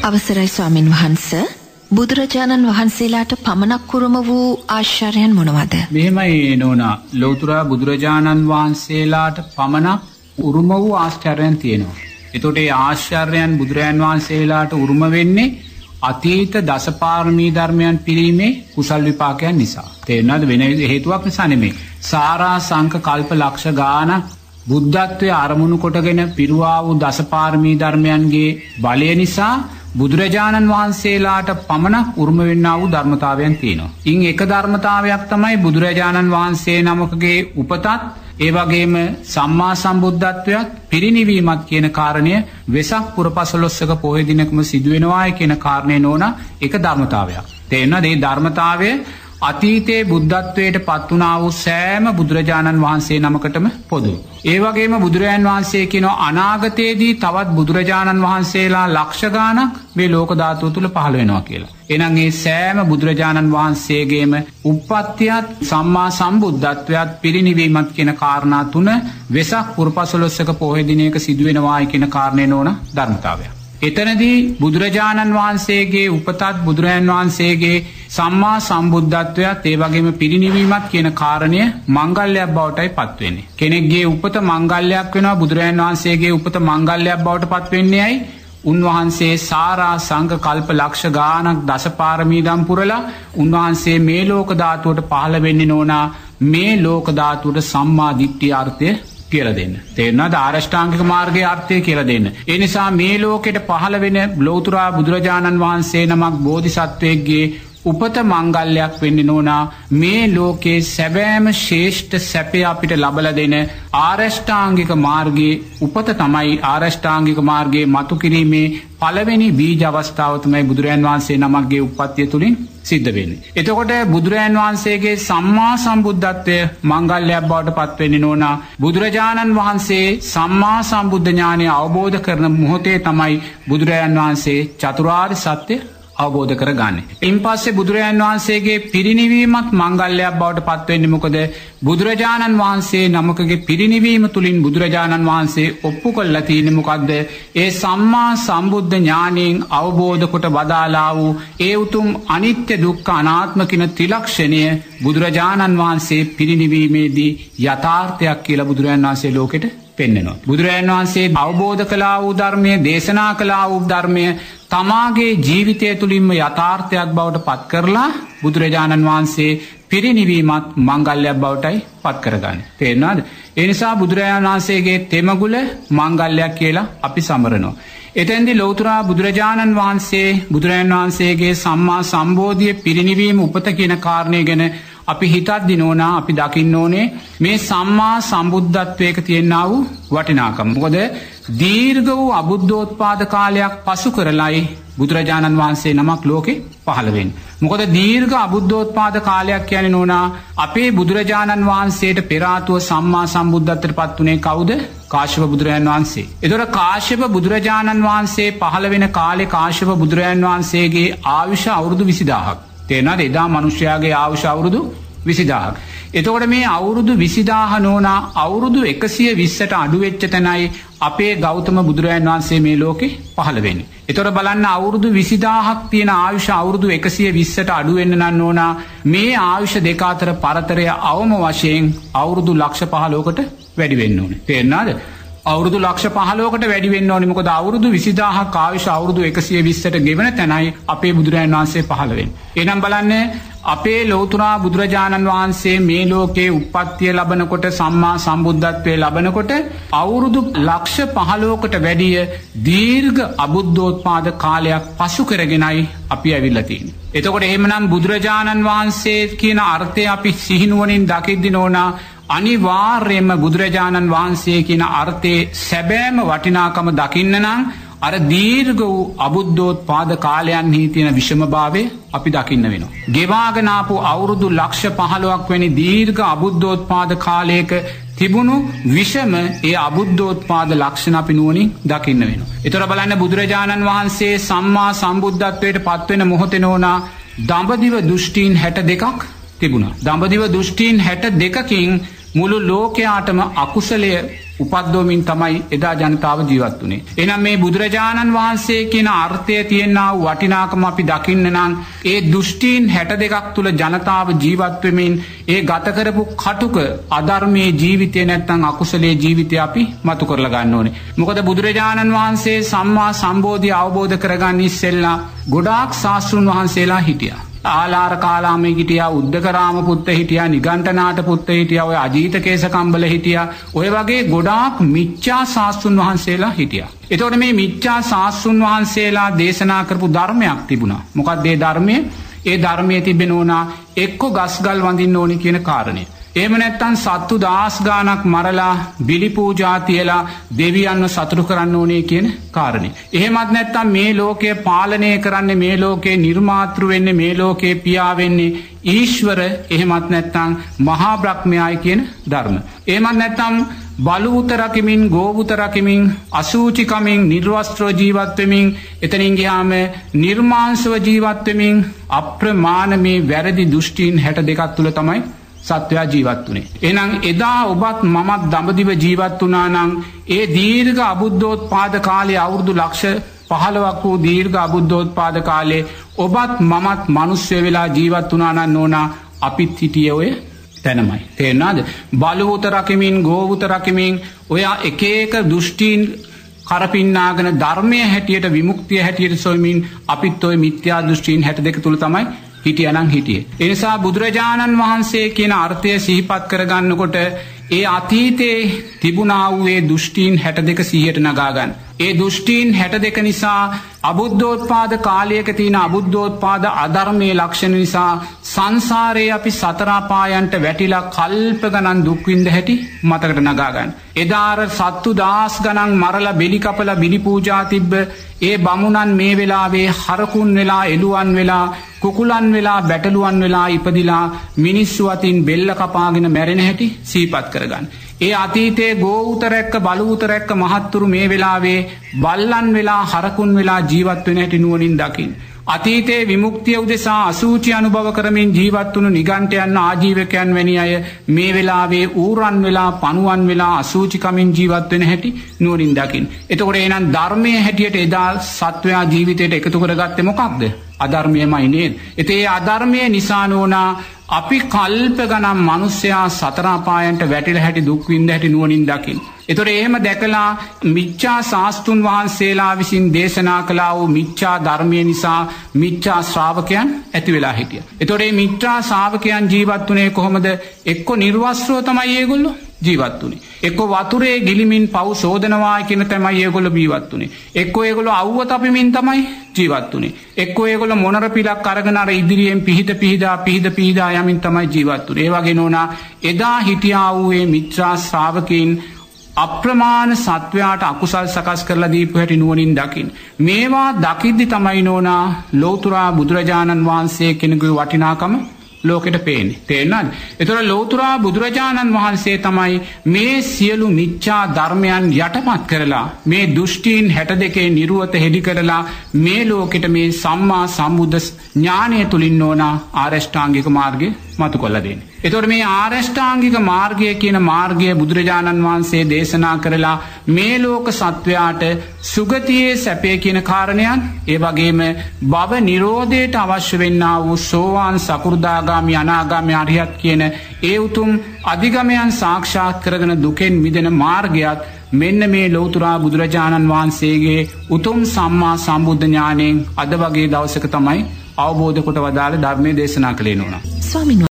අවසරයි ස්වාමින් වහන්ස. බුදුරජාණන් වහන්සේලාට පමණක් උරුම වූ ආශ්චර්යයන් මොනවද? මෙහෙමයි නෝනා, ලෞතර බුදුරජාණන් වහන්සේලාට පමණක් උරුම වූ ආශ්චර්යයන් තියෙනවා. එතකොට මේ ආශ්චර්යයන් බුදුරජාණන් වහන්සේලාට උරුම වෙන්නේ අතීත දසපාරමී ධර්මයන් පිරීමේ කුසල් විපාකයන් නිසා. තේරෙනවද? වෙන හේතුවක් නිසා නෙමෙයි. සාරා සංක කල්ප ලක්ෂ ගානක් බුද්ධත්වයේ අරමුණු කොටගෙන පිරුවා වූ දසපාරමී ධර්මයන්ගේ බලය නිසා බුදුරජාණන් වහන්සේලාට පමණක් උරුම වෙන්නා වූ ධර්මතාවයන් තියෙනවා. ඉන් එක ධර්මතාවයක් තමයි බුදුරජාණන් වහන්සේ නමකගේ උපතත්, ඒ වගේම සම්මා සම්බුද්ධත්වයත් පිරිනිවීමත් කියන කාරණය වෙසක් පුර 15ක පොහොය දිනකම සිදුවෙනවායි කියන කාරණේ නෝනා එක ධර්මතාවයක්. තේරෙනවද? මේ ධර්මතාවය අතීතයේ බුද්ධත්වයට පත් වුණා වූ සෑම බුදුරජාණන් වහන්සේ නමකටම පොදුයි. ඒ වගේම බුදුරජාණන් වහන්සේ කියනවා අනාගතයේදී තවත් බුදුරජාණන් වහන්සේලා ලක්ෂ ගාණක් මේ ලෝක ධාතුව තුල පහළ වෙනවා කියලා. එහෙනම් මේ සෑම බුදුරජාණන් වහන්සේගේම උප්පත්තියත් සම්මා සම්බුද්ධත්වයත් පිරිනිවීමත් කියන කාරණා තුන වෙසක් පුර 15ක පොහොය දිනයක සිදුවෙනවායි කියන කාරණේ නෝන ධර්මතාවය. එතනදී බුදුරජාණන් වහන්සේගේ උපතත් බුදුරජාණන් වහන්සේගේ සම්මා සම්බුද්ධත්වයත් ඒ වගේම පිරිනිවීමත් කියන කාරණය මංගල්‍යයක් බවටයි පත් වෙන්නේ. කෙනෙක්ගේ උපත මංගල්‍යයක් වෙනවා, බුදුරජාණන් වහන්සේගේ උපත මංගල්‍යයක් බවට පත් වෙන්නේ ඇයි? උන්වහන්සේ සාරා සංඝ කල්ප ලක්ෂ ගානක් දසපාරමී දම් පුරලා උන්වහන්සේ මේ ලෝක ධාතුවට පහළ වෙන්නේ නෝනා මේ ලෝක ධාතුවට සම්මා දිට්ඨිය අර්ථය කියලා දෙන්න. තේරෙනවද? ආරෂ්ඨාංගික මාර්ගයේ අර්ථය කියලා දෙන්න. ඒ නිසා මේ ලෝකෙට පහළ වෙන ලෞතර බුදුරජාණන් වහන්සේ නමක් බෝධිසත්වයෙක්ගේ උපත මංගල්‍යයක් වෙන්නේ නෝනා මේ ලෝකේ සැබෑම ශ්‍රේෂ්ඨ සැපය අපිට ලබලා දෙන ආරෂ්ඨාංගික මාර්ගයේ උපත තමයි ආරෂ්ඨාංගික මාර්ගයේ මතු කිරීමේ පළවෙනි බීජ අවස්ථාව තමයි බුදුරයන් වහන්සේ නමක්ගේ උප්පත්තිය තුලින් සිද්ධ වෙන්නේ. එතකොට බුදුරයන් වහන්සේගේ සම්මා සම්බුද්ධත්වය මංගල්‍යයක් බවට පත් වෙන්නේ නෝනා බුදුරජාණන් වහන්සේ සම්මා සම්බුද්ධ ඥානය අවබෝධ කරන මොහොතේ තමයි බුදුරයන් වහන්සේ චතුරාර්ය සත්‍ය අවබෝධ කරගන්නේ. ඉන් පස්සේ බුදුරජාණන් වහන්සේගේ පිරිනිවීමත් මංගල්‍යයක් බවට පත් වෙන්නේ මොකද? බුදුරජාණන් වහන්සේ නමකගේ පිරිනිවීම තුලින් බුදුරජාණන් වහන්සේ ඔප්පු කළා තියෙන්නේ මොකද්ද? ඒ සම්මා සම්බුද්ධ ඥාණයෙන් අවබෝධ කොට වදාලා වූ ඒ උතුම් අනිත්‍ය දුක්ඛ අනාත්ම කියන ත්‍රිලක්ෂණය බුදුරජාණන් වහන්සේ පිරිනිවීමේදී යථාර්ථයක් කියලා බුදුරජාණන් වහන්සේ ලෝකෙට පෙන්වනවා. බුදුරජාණන් වහන්සේ අවබෝධ කළා වූ ධර්මය, දේශනා කළා වූ ධර්මය තමාගේ ජීවිතය තුළින්ම යථාර්ථයක් බවට පත් කරලා බුදුරජාණන් වහන්සේ පිරිනිවීමත් මංගල්‍යයක් බවටයි පත් කරගන්නේ. තේරෙනවද? ඒ නිසා බුදුරජාණන් වහන්සේගේ තෙමගුල මංගල්‍යයක් කියලා අපි සමරනවා. එතෙන්දී ලෞතර බුදුරජාණන් වහන්සේගේ සම්මා සම්බෝධිය පිරිනිවීම උපත කියන කාරණය ගැන අපි හිතද්දි නෝනා අපි දකින්න ඕනේ මේ සම්මා සම්බුද්ධත්වයක තියෙනා වූ වටිනාකම. මොකද දීර්ඝ වූ අබුද්ධෝත්පාද කාලයක් පසු කරලයි බුදුරජාණන් වහන්සේ නමක් ලෝකේ පහළ වෙන්නේ. මොකද දීර්ඝ අබුද්ධෝත්පාද කාලයක් කියන්නේ නෝනා අපේ බුදුරජාණන් වහන්සේට පෙර ආතුව සම්මා සම්බුද්ධත්වයට පත් උනේ කවුද? කාශ්‍යප බුදුරජාණන් වහන්සේ. ඒතකොට කාශ්‍යප බුදුරජාණන් වහන්සේ පහළ වෙන කාලේ කාශ්‍යප බුදුරජාණන් වහන්සේගේ ආයුෂ අවුරුදු 20000ක්. තේරෙනවද? එදා මිනිස්යාගේ ආයුෂ අවුරුදු 20000ක්. එතකොට මේ අවුරුදු 20000 නෝනා අවුරුදු 120ට අඩු වෙච්ච තැනයි අපේ ගෞතම බුදුරජාණන් වහන්සේ මේ ලෝකේ පහළ වෙන්නේ. එතකොට බලන්න අවුරුදු 20000ක් තියෙන ආයුෂ අවුරුදු 120ට අඩු වෙන්න නම් නෝනා මේ ආයුෂ දෙක අතර පරතරය අවම වශයෙන් අවුරුදු ලක්ෂ 15කට වැඩි වෙන්න ඕනේ. තේරෙනවද? අවුරුදු ලක්ෂ 15කට වැඩි වෙන්න ඕනේ. මොකද අවුරුදු 20000ක් ආයුෂ අවුරුදු 120ට ගෙවන තැනයි අපේ බුදුරජාණන් වහන්සේ පහළ වෙන්නේ. එහෙනම් බලන්න අපේ ලෞතර බුදුරජාණන් වහන්සේ මේ ලෝකේ උප්පත්තිය ලබනකොට සම්මා සම්බුද්ධත්වයේ ලබනකොට අවුරුදු ලක්ෂ 15කට වැඩිය දීර්ඝ අබුද්ධෝත්පාද කාලයක් පසු කරගෙනයි අපි ඇවිල්ලා තියෙන්නේ. එතකොට එහෙමනම් බුදුරජාණන් වහන්සේ කියන අර්ථය අපි සිහිනුවණින් දකිද්දී නෝනා අනිවාර්යයෙන්ම බුදුරජාණන් වහන්සේ කියන අර්ථයේ සැබෑම වටිනාකම දකින්න නම් අර දීර්ඝ වූ අබුද්ධෝත්පාද කාලයන්හි තියෙන විෂමභාවය අපි දකින්න වෙනවා. ගෙවාගෙන ආපු අවුරුදු ලක්ෂ 15ක් වැනි දීර්ඝ අබුද්ධෝත්පාද කාලයක තිබුණු විෂම ඒ අබුද්ධෝත්පාද ලක්ෂණ අපි නුවණින් දකින්න වෙනවා. ඒතර බලන්න බුදුරජාණන් වහන්සේ සම්මා සම්බුද්ධත්වයට පත් වෙන මොහොතේ නෝනා දඹදිව දෘෂ්ටීන් 62ක් තිබුණා. දඹදිව දෘෂ්ටීන් 62කින් මුළු ලෝකයාටම අකුසලය උපද්දවමින් තමයි එදා ජනතාව ජීවත් වුණේ. එහෙනම් මේ බුදුරජාණන් වහන්සේ කියන අර්ථය තියෙනා වූ වටිනාකම අපි දකින්න නම් ඒ දෘෂ්ටීන් 62ක් තුල ජනතාව ජීවත් වෙමින් ඒ ගත කරපු කටුක අධර්මයේ ජීවිතය නැත්නම් අකුසලයේ ජීවිතය අපි මතු කරලා ගන්න ඕනේ. මොකද බුදුරජාණන් වහන්සේ සම්මා සම්බෝධිය අවබෝධ කරගන්න ඉස්සෙල්ලා ගොඩාක් ශාස්ත්‍රුන් වහන්සේලා හිටියා. ආලාර කාලාමේ හිටියා, උද්දකරාම පුත්ත හිටියා, නිගණ්ඨනාථ පුත්ත හිටියා, ඔය අජීත කේසකම්බල හිටියා. ඔය වගේ ගොඩාක් මිච්ඡා ශාස්ත්‍රුන් වහන්සේලා හිටියා. එතකොට මේ මිච්ඡා ශාස්ත්‍රුන් වහන්සේලා දේශනා කරපු ධර්මයක් තිබුණා. මොකක්ද ඒ ධර්මයේ? ඒ ධර්මයේ තිබෙනවා එක්ක ගස්ගල් වඳින්න ඕනි කියන කාරණය. එහෙම නැත්නම් සත්තු දහස් ගාණක් මරලා බිලි පූජා තියලා දෙවියන්ව සතුටු කරන්න ඕනේ කියන කාරණේ. එහෙමත් නැත්නම් මේ ලෝකය පාලනය කරන්නේ, මේ ලෝකේ නිර්මාතෘ වෙන්නේ, මේ ලෝකේ පියා වෙන්නේ ඊශ්වර, එහෙමත් නැත්නම් මහා බ්‍රහ්මයායි කියන ධර්ම. එහෙමත් නැත්නම් බලූත රකිමින්, ගෝවුත රකිමින්, අසූචිකමින්, නිර්වස්ත්‍රව ජීවත් වෙමින්, එතනින් ගියාම නිර්මාංශව ජීවත් වෙමින් අප්‍රමාණ මේ වැරදි දෘෂ්ටීන් 62ක් තුල තමයි සත්වයා ජීවත් වුණේ. එහෙනම් එදා ඔබත් මමත් දඹදිව ජීවත් වුණා නම් ඒ දීර්ඝ අබුද්ධෝත්පාද කාලයේ අවුරුදු ලක්ෂ 15ක් වූ දීර්ඝ අබුද්ධෝත්පාද කාලේ ඔබත් මමත් මිනිස්සු වෙලා ජීවත් වුණා නම් නෝනා අපිත් හිටියේ ඔය තැනමයි. තේරෙනවද? බලවුත රකිමින්, ගෝවුත රකිමින් ඔය එක එක දෘෂ්ටීන් කරපින්නාගෙන ධර්මයේ හැටියට, විමුක්තිය හැටියට සොයමින් අපිත් ඔය මිත්‍යා දෘෂ්ටීන් 62 තුල තමයි හිටියනම් හිටියේ. ඒ නිසා බුදුරජාණන් වහන්සේ කියන අර්ථය සිහිපත් කරගන්නකොට ඒ අතීතයේ තිබුණා වූ ඒ දෘෂ්ටීන් 62 100ට නගා ගන්න. ඒ දෘෂ්ටීන් 62 නිසා අබුද්ධෝත්පාද කාලයක තියෙන අබුද්ධෝත්පාද අධර්මයේ ලක්ෂණ නිසා සංසාරේ අපි සතර අපායන්ට වැටිලා කල්ප ගණන් දුක් විඳ හැටි මතකට නගා ගන්න. එදාර සත්තු දහස් ගණන් මරලා බෙලි කපලා බිලි පූජා තිබ්බ ඒ බමුණන් මේ වෙලාවේ හරකුන් වෙලා, එළුවන් වෙලා, කුකුලන් වෙලා, බැටළුවන් වෙලා ඉපදිලා මිනිස්සු අතින් බෙල්ල කපාගෙන මැරෙන හැටි සිහිපත් කරගන්න. ඒ අතීතයේ ගෝඋතරැක්ක, බලඋතරැක්ක මහත්තුරු මේ වෙලාවේ බල්ලන් වෙලා, හරකුන් වෙලා ජීවත් වෙන හැටි නුවණින් දකින්න. අතීතයේ විමුක්තිය උදෙසා අසූචි අනුභව කරමින් ජීවත් වුණු නිගණ්ඨයන්, ආජීවකයන් වැනි අය මේ වෙලාවේ ඌරන් වෙලා, පණුවන් වෙලා අසූචි කමින් ජීවත් වෙන හැටි නුවණින් දකින්න. එතකොට එහෙනම් ධර්මයේ හැටියට එදා සත්වයා ජීවිතයට එකතු කරගත්තේ මොකක්ද? අධර්මයමයි නේද? ඒ අධර්මයේ නිසා නෝනා අපි කල්ප ගණන් මිනිස්සයා සතර අපායන්ට වැටිලා හැටි, දුක් විඳ හැටි නුවණින් දකින්න. එතකොට එහෙම දැකලා මිච්ඡා ශාස්ත්‍රුන් වහන්සේලා විසින් දේශනා කළා වූ මිච්ඡා ධර්මයේ නිසා මිච්ඡා ශ්‍රාවකයන් ඇති වෙලා හිටියා. එතකොට මේ මිච්ඡා ශ්‍රාවකයන් ජීවත් වුණේ කොහොමද? එක්ක නිර්වස්ත්‍රව තමයි ඒගොල්ලෝ ජීවත් වුණේ. එක්ක වතුරේ ගිලිමින් පව් සෝදනවා කියන තමයි ඒගොල්ලෝ ජීවත් වුණේ. එක්ක ඒගොල්ලෝ අවුව තපමින් තමයි ජීවත් වුණේ. එක්ක ඒගොල්ලෝ මොනර පිලක් අරගෙන අර ඉදිරියෙන් පිහිද යමින් තමයි ජීවත් වුණේ. ඒ වගේ නෝනා එදා හිටියා වූ මේ මිත්‍රා ශ්‍රාවකයන් අප්‍රමාණ සත්වයාට අකුසල් සකස් කරලා දීපු හැටි නුවණින් දකින්න. මේවා දකිද්දි තමයි නෝනා ලෞතුරා බුදුරජාණන් වහන්සේ කෙනෙකුගේ වටිනාකම ලෝකෙට පේන්නේ. තේරෙනවද? ඒතර ලෞතුරා බුදුරජාණන් වහන්සේ තමයි මේ සියලු මිච්ඡා ධර්මයන් යටපත් කරලා, මේ දෘෂ්ටීන් 62 නිර්වත හෙඩි කරලා මේ ලෝකෙට මේ සම්මා සම්බුද්ධ ඥානය තුලින් නෝනා ආරෂ්ඨාංගික මාර්ගය මතු කළ දෙන්නේ. එතකොට මේ ආරෂ්ඨාංගික මාර්ගය කියන මාර්ගය බුදුරජාණන් වහන්සේ දේශනා කරලා මේ ලෝක සත්වයාට සුගතියේ සැපේ කියන කාරණයන්, ඒ වගේම භව නිරෝධයට අවශ්‍ය වෙන්නා වූ සෝවාන්, සකු르දාගාමි, අනාගාමි, අරිහත් කියන ඒ උතුම් අධිගමයන් සාක්ෂාත් කරගෙන දුකෙන් මිදෙන මාර්ගයත් මෙන්න මේ ලෞතුරා බුදුරජාණන් වහන්සේගේ උතුම් සම්මා සම්බුද්ධ ඥාණයෙන් අද වගේ දවසක තමයි අවබෝධ කොට වදාළ ධර්මයේ දේශනා කළේ නෝනා. ස්වාමීන්